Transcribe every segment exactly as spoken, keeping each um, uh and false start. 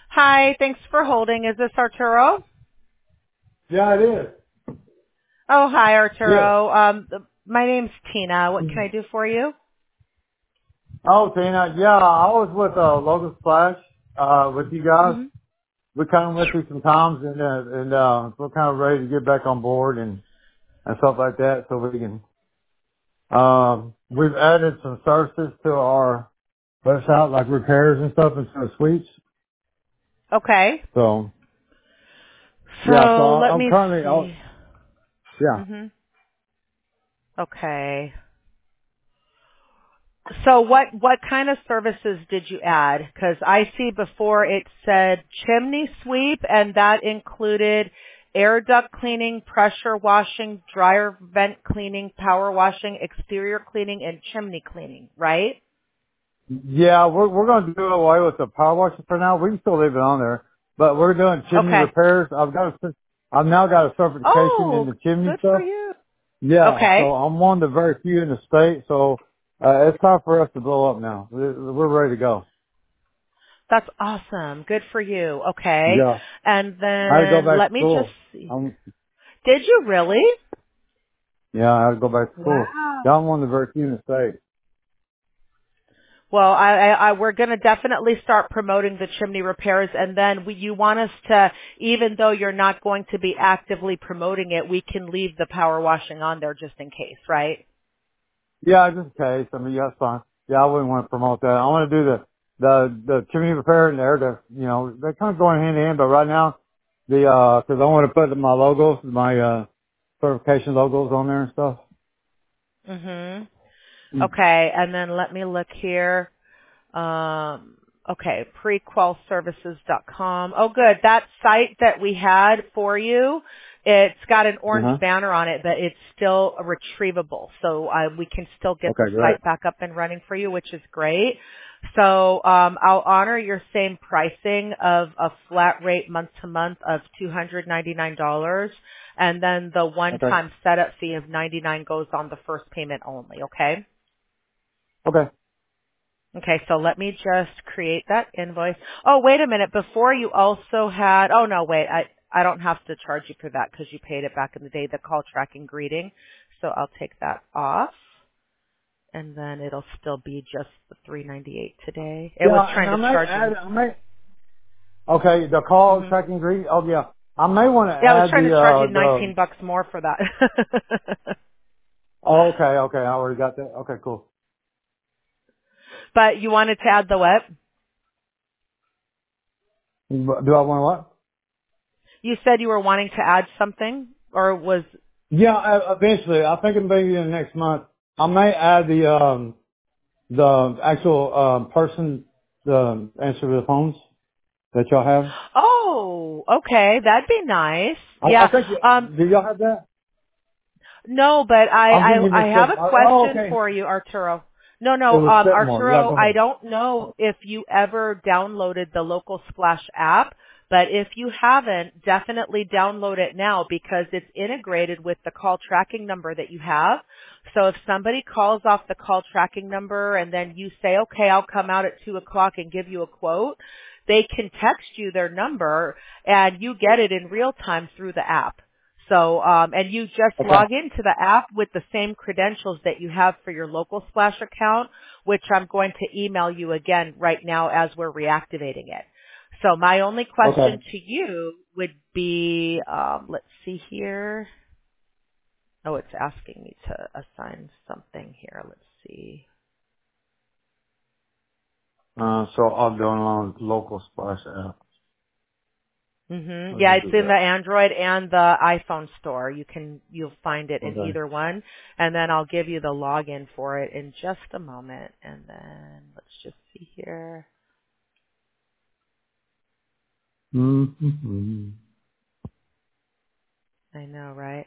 Hi, thanks for holding. Is this Arturo? Yeah, it is. Oh, hi, Yes. Arturo. Um, my name's Tina. What can Mhm. I do for you? Oh, Tina, yeah, I was with uh, Logan Splash uh, with you guys. hmm We kind of went through some times, and uh, and uh, we're kind of ready to get back on board and and stuff like that, so we can. Um, we've added some services to our website, like repairs and stuff, instead of suites. Okay. So yeah, so So I- let I'm me currently. Oh, see. yeah. hmm Okay. So what what kind of services did you add? Because I see before it said chimney sweep, and that included air duct cleaning, pressure washing, dryer vent cleaning, power washing, exterior cleaning, and chimney cleaning, right? Yeah, we're we're going to do away with the power washer for now. We can still leave it on there, but we're doing chimney Okay. repairs. I've got a, I've now got a certification in Oh, the chimney good for stuff. you. Yeah, Okay. so I'm one of the very few in the state. So uh, it's time for us to blow up now. We're we're ready to go. That's awesome. Good for you. Okay. Yeah, And I had to go then back let to me just school. see. Um, Did you really? yeah, I had to go back to school. Wow. Yeah, I'm one of the very few in the state. Well, I, I, I we're going to definitely start promoting the chimney repairs, and then we, you want us to, even though you're not going to be actively promoting it, we can leave the power washing on there just in case, right? Yeah, just in case. I mean, yeah, that's fine. Yeah, I wouldn't want to promote that. I want to do the the the chimney repair and there. The you know they're kind of going hand in hand. But right now, the uh 'cause I want to put my logos, my uh certification logos on there and stuff. Mhm. Mm. Okay, and then let me look here. Um, okay, prequel services dot com. Oh, good. That site that we had for you, it's got an Uh orange huh. banner on it, but it's still retrievable. So uh, we can still get the Okay, great. site back up and running for you, which is great. So um, I'll honor your same pricing of a flat rate month to month of two hundred ninety-nine dollars, and then the Okay. one-time setup fee of ninety-nine dollars goes on the first payment only, okay? Okay. Okay, so let me just create that invoice. Oh, wait a minute. Before you also had, oh no, wait, I, I don't have to charge you for that because you paid it back in the day, the call tracking greeting. So I'll take that off and then it'll still be just the three ninety-eight today. It was Yeah, and trying I to may charge you. add. I may. Okay, the call hmm tracking green. Oh yeah, I may want to Yeah, I was add trying to the charge you uh nineteen the. bucks more for that. Oh, okay, okay, I already got that. Okay, cool. But you wanted to add the what? Do I want what? You said you were wanting to add something or was, Yeah, uh, eventually. I think it may be in the next month. I may add the um the actual um person the answer to the phones that y'all have. oh, okay, that'd be nice. I, I Yeah. think Um, do y'all have that? No, but I, I'm I, thinking I it's have set. a Oh, question okay. for you, Arturo. No, It no, was um, set more. Yeah, Arturo, go I ahead. don't know if you ever downloaded the Local Splash app, but if you haven't, definitely download it now because it's integrated with the call tracking number that you have. So if somebody calls off the call tracking number and then you say, okay, I'll come out at two o'clock and give you a quote, they can text you their number and you get it in real time through the app. So, um, and you just Okay. log into the app with the same credentials that you have for your local Splash account, which I'm going to email you again right now as we're reactivating it. So my only question Okay. to you would be, um, let's see here. Oh, it's asking me to assign something here. Let's see. Uh, so I'll go on local splash app. hmm Let Yeah, me it's do in the that. Android and the iPhone store. You can you'll find it in Okay. either one, and then I'll give you the login for it in just a moment. And then let's just see here. Mm-hmm. I know, right?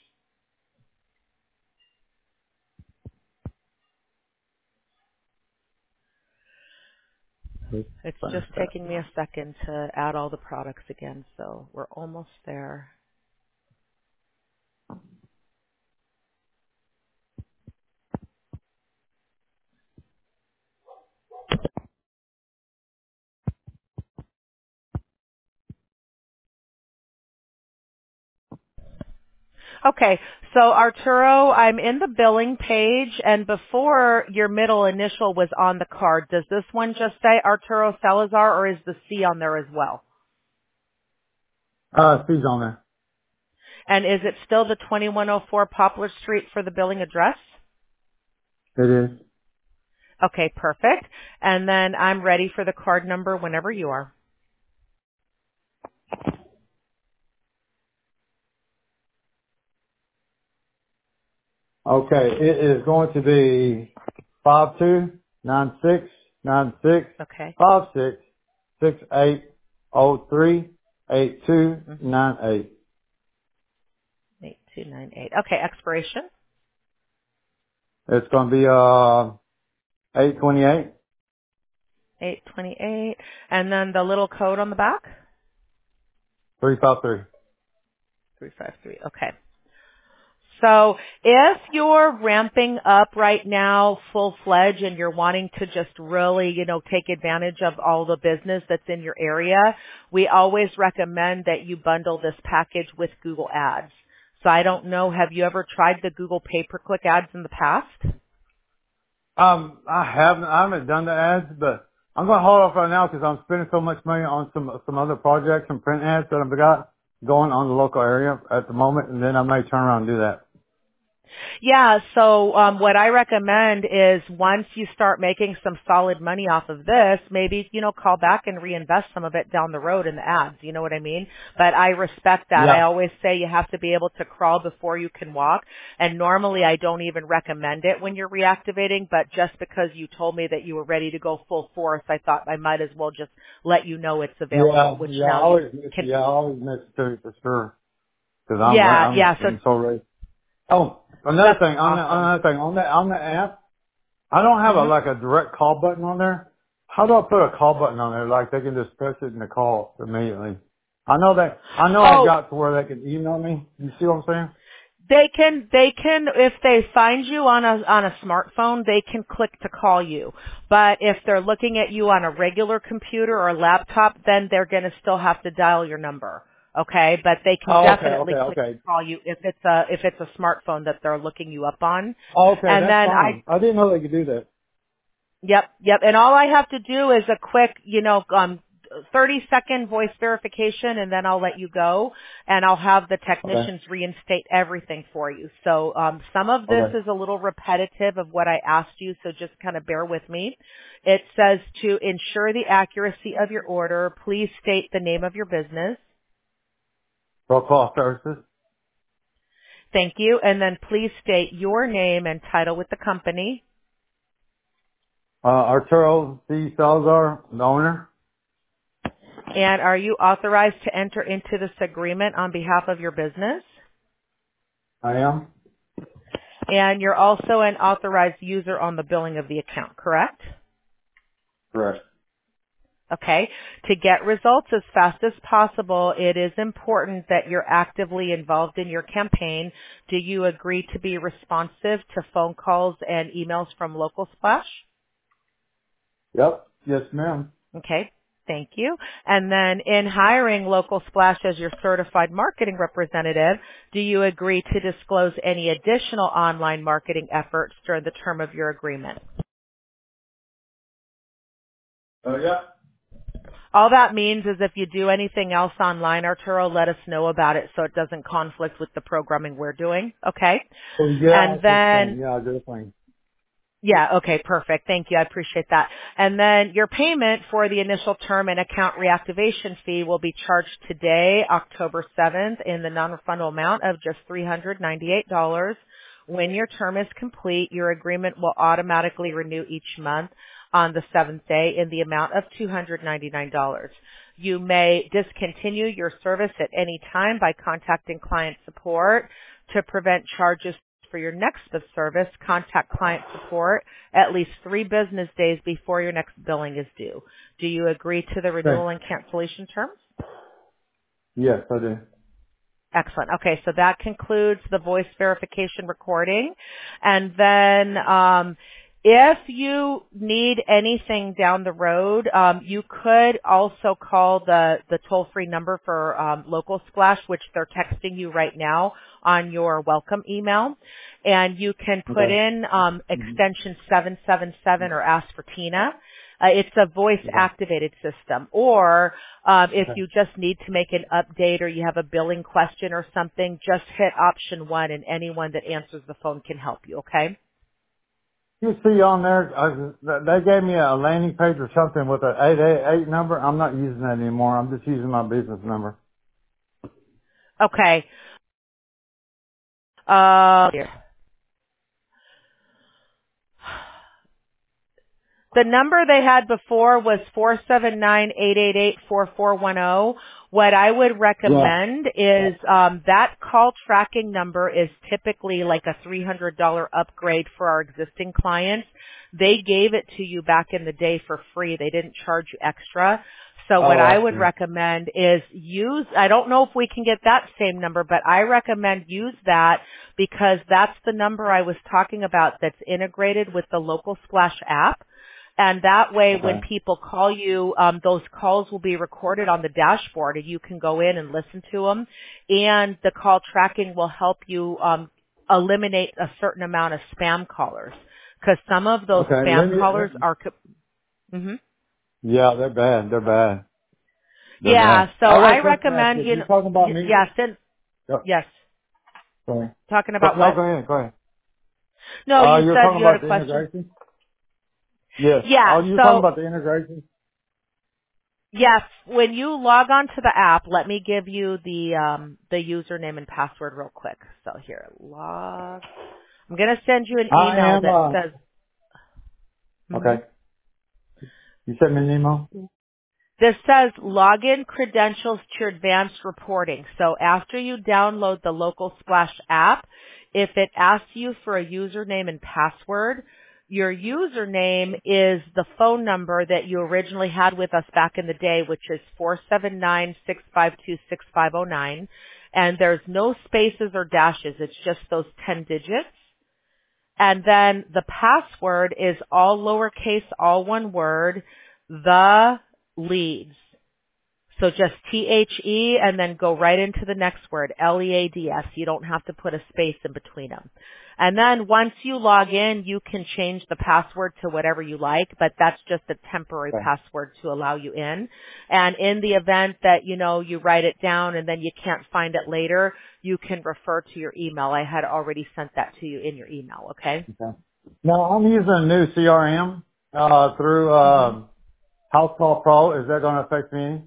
It's just Splash app. taking me a second to add all the products again, so we're almost there. Okay, so Arturo, I'm in the billing page, and before your middle initial was on the card, does this one just say Arturo Salazar, or is the C on there as well? Uh, C's on there. And is it still the twenty-one oh four Poplar Street for the billing address? It is. Okay, perfect. And then I'm ready for the card number whenever you are. Okay, it is going to be five two nine six nine six Okay. five six six eight oh three eight two Mm-hmm. nine eight. eight two nine eight. Okay, expiration. It's going to be uh eight twenty eight eight twenty-eight. And then the little code on the back? three five three. three five three. Okay. So if you're ramping up right now full-fledged and you're wanting to just really, you know, take advantage of all the business that's in your area, we always recommend that you bundle this package with Google Ads. So I don't know, have you ever tried the Google pay-per-click ads in the past? Um, I haven't I haven't done the ads, but I'm going to hold off right now because I'm spending so much money on some some other projects and print ads that I've got going on the local area at the moment, and then I may turn around and do that. Yeah, so um, what I recommend is once you start making some solid money off of this, maybe, you know, call back and reinvest some of it down the road in the ads. You know what I mean? But I respect that. I Yeah. always say you have to be able to crawl before you can walk. And normally I don't even recommend it when you're reactivating, but just because you told me that you were ready to go full force, I thought I might as well just let you know it's Yeah, available, which yeah, I now you always miss, can. yeah, I always miss it too, for sure. Cause I'm, re- Yeah, I'm, yeah, so I'm so ready. Oh, another that's thing, on the, awesome. another thing, on the, on the app, I don't have a, hmm like a direct call button on there. How do I put a call button on there? Like they can just press it and the call immediately. I know that, I know I Oh, got to where they can email me. You see what I'm saying? They can, they can, if they find you on a, on a smartphone, they can click to call you. But if they're looking at you on a regular computer or laptop, then they're going to still have to dial your number. Okay? But they can Oh, okay, definitely okay, click to okay. call you if it's a, if it's a smartphone that they're looking you up on. Oh, okay, And that's then I fine. I didn't know they could do that. Yep, yep. And all I have to do is a quick, you know, um, thirty second voice verification, and then I'll let you go, and I'll have the Okay, technicians reinstate everything for you. So um, some of this okay. is a little repetitive of what I asked you, so just kind of bear with me. It says to ensure the accuracy of your order, please state the name of your business. Pro call services. Thank you. And then please state your name and title with the company. Uh, Arturo C. Salazar, the owner. And are you authorized to enter into this agreement on behalf of your business? I am. And you're also an authorized user on the billing of the account, correct? Correct. Okay. To get results as fast as possible, it is important that you're actively involved in your campaign. Do you agree to be responsive to phone calls and emails from Local Splash? Yep. Yes, ma'am. Okay. Thank you. And then in hiring Local Splash as your certified marketing representative, do you agree to disclose any additional online marketing efforts during the term of your agreement? Uh, yeah. All that means is if you do anything else online, Arturo, let us know about it so it doesn't conflict with the programming we're doing. Okay? Oh, yeah, And that's interesting. then, Yeah, definitely. yeah, okay, perfect. Thank you. I appreciate that. And then your payment for the initial term and account reactivation fee will be charged today, October seventh, in the non-refundable amount of just three hundred ninety-eight dollars. When your term is complete, your agreement will automatically renew each month on the seventh day in the amount of two hundred ninety-nine dollars. You may discontinue your service at any time by contacting client support. To prevent charges for your next service, contact client support at least three business days before your next billing is due. Do you agree to the Okay. renewal and cancellation terms? Yes, I do. Excellent. Okay, so that concludes the voice verification recording. And then um, If you need anything down the road, um, you could also call the, the toll-free number for um, Local Splash, which they're texting you right now on your welcome email. And you can put Okay. in um, Mm-hmm. extension seven seven seven or ask for Tina. Uh, it's a Okay. voice-activated system. Or um, if Okay. you just need to make an update or you have a billing question or something, just hit option one and anyone that answers the phone can help you, okay? You see on there, uh, they gave me a landing page or something with an eight eight eight number. I'm not using that anymore. I'm just using my business number. Okay. Uh, here. The number they had before was four seven nine, eight eight eight, four four one zero. What I would Yeah. recommend is um, that call tracking number is typically like a three hundred dollars upgrade for our existing clients. They gave it to you back in the day for free. They didn't charge you extra. So what Oh, I I would see. recommend is use, I don't know if we can get that same number, but I recommend use that because that's the number I was talking about that's integrated with the Local Splash app. And that way when Okay. people call you, um, those calls will be recorded on the dashboard and you can go in and listen to them. And the call tracking will help you um, eliminate a certain amount of spam callers. Because some of those Okay. Let spam me, callers let me- are... Co- mm-hmm. yeah, they're bad. They're bad. They're Yeah, bad. so I got I a question to ask recommend, you. you You know, talking about y- me? yes, and, Go, yes. sorry. Talking Go, about no, what? go ahead. Go ahead. No, Uh, you you're said talking you had a about the question? integration? Yes. Yeah, Oh, you're talking so about the integration? yes, when you log on to the app, let me give you the um, the username and password real quick. So here, log. I'm going to send you an I email am, that uh, says. Mhm. okay. You sent me an email? This says login credentials to advanced reporting. So after you download the Local Splash app, if it asks you for a username and password, your username is the phone number that you originally had with us back in the day, which is four seven nine, six five two, six five zero nine. And there's no spaces or dashes. It's just those ten digits. And then the password is all lowercase, all one word, the leads. So just T H E and then go right into the next word, L E A D S. You don't have to put a space in between them. And then once you log in, you can change the password to whatever you like, but that's just a temporary Okay. password to allow you in. And in the event that, you know, you write it down and then you can't find it later, you can refer to your email. I had already sent that to you in your email, okay? Okay. Now, I'm using a new C R M, uh, through, hmm um, House Call Pro. Is that going to affect me?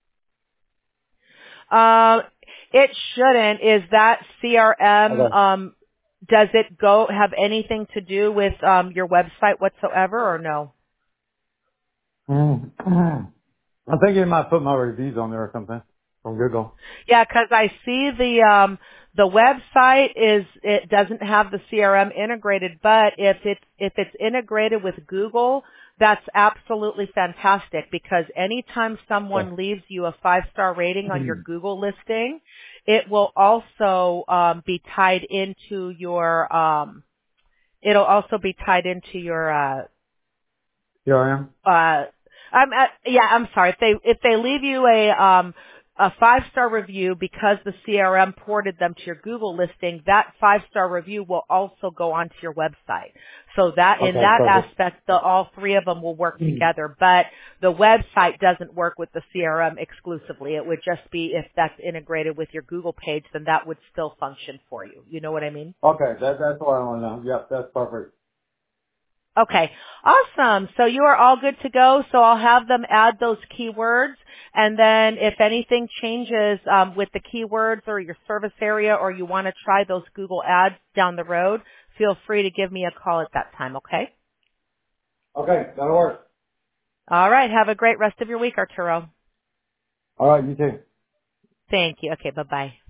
Um, it shouldn't. Is that C R M, Okay. um, does it go, have anything to do with, um, your website whatsoever or no? Mm. I think it might put my reviews on there or something from Google. Yeah, because I see the um the website is it doesn't have the C R M integrated, but if it's if it's integrated with Google, that's absolutely fantastic because anytime Okay. someone leaves you a five star rating on your Google listing, it will also um be tied into your um it'll also be tied into your uh C R M? uh I'm uh, yeah, I'm sorry. If they if they leave you a um a five star review because the C R M ported them to your Google listing, that five star review will also go onto your website. So that in Okay, that perfect. aspect, the, all three of them will work together. But the website doesn't work with the C R M exclusively. It would just be if that's integrated with your Google page, then that would still function for you. You know what I mean? Okay, that, that's what I want to know. Yep, that's perfect. Okay, awesome. So you are all good to go. So I'll have them add those keywords, and then if anything changes um, with the keywords or your service area, or you want to try those Google ads down the road, feel free to give me a call at that time. Okay. Okay, that'll work. All right. Have a great rest of your week, Arturo. All right, you too. Thank you. Okay. Bye bye.